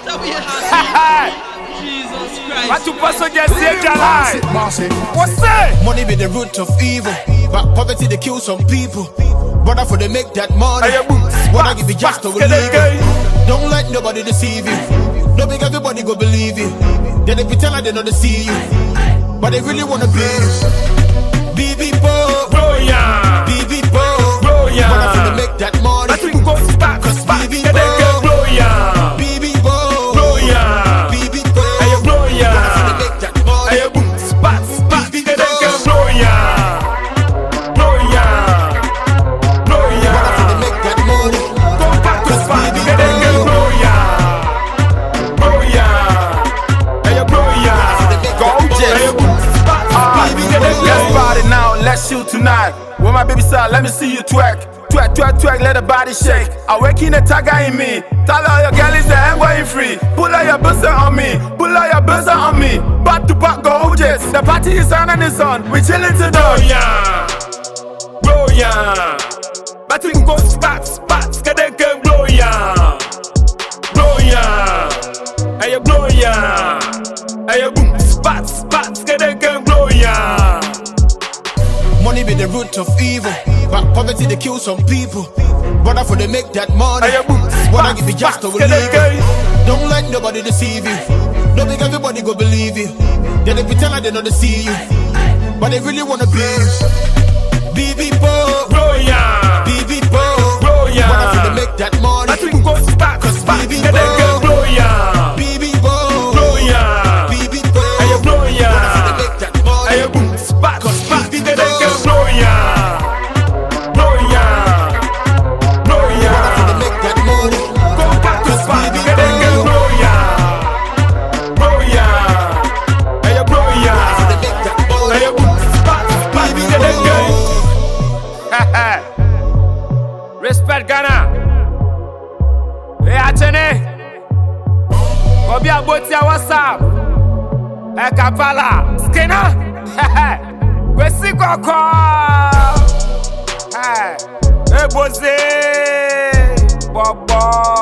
Jesus Christ. What you pass on your save your life? What's that? Money be the root of evil, but poverty they kill some people. Brother, for they make that money, wanna give you just to believe it. Don't let nobody deceive you. Don't make everybody go believe you. Then they pretend like they don't see you, but they really wanna be you. BB Bo, Bro, yeah. BB Bo, Bro, yeah. brother, for they make that money. But we go back, BB Bro, yeah. BB Bo, Bro, yeah. BB Bo, Bro, yeah. brother, for they make that money. BB Bro, yeah. Bro, yeah. Bro, yeah. Brother, for they make that money. Go back to spot, Bro, yeah. Bro, yeah. Bro, yeah. Go, let's party now, let's shoot tonight. When my baby said, let me see you twerk. Twerk, twerk, twerk, let the body shake. I wake in the tiger in me. Tell all your girlies that I'm going free. Pull out your buzzer on me. Pull out your buzzer on me. Back to back, go Jets. The party is on and it's on. We chillin' to the yeah. Bro, yeah. But we can go spots, get that girl, bro, yeah. Bro, yeah. Hey, bro, yeah. Hey, boom, spots, get that girl, bro, yeah. Money be the root of evil, but poverty they kill some people. Brother, for they make that money, wanna give you just to believe it. Don't let nobody deceive you. Don't make everybody go believe you. Then they pretend like they don't see you, but they really wanna be you. BB Bo, Bro, yeah. BB Bo, Bro, yeah. brother, for they make that money. But we can go spots, BB get that girl, bro, yeah. BB Bo, Bro, yeah. BB Bo, Bro, yeah. brother, for they make that money. Hey, boom, spots, get that girl, bro, yeah. Bro, yeah. Bro, Brother, for they yeah. make that money. Go back to spot, get that girl, bro, yeah. Bro, yeah. Hey, bro, For yeah. they make that money. Hey, boom, spots, get that girl. Respect Ghana. Hey, Achene. Obi Abotia, what's up? Hey, Kapala. Skinner. Kwesi Koko. Hey, Boze. Bobo.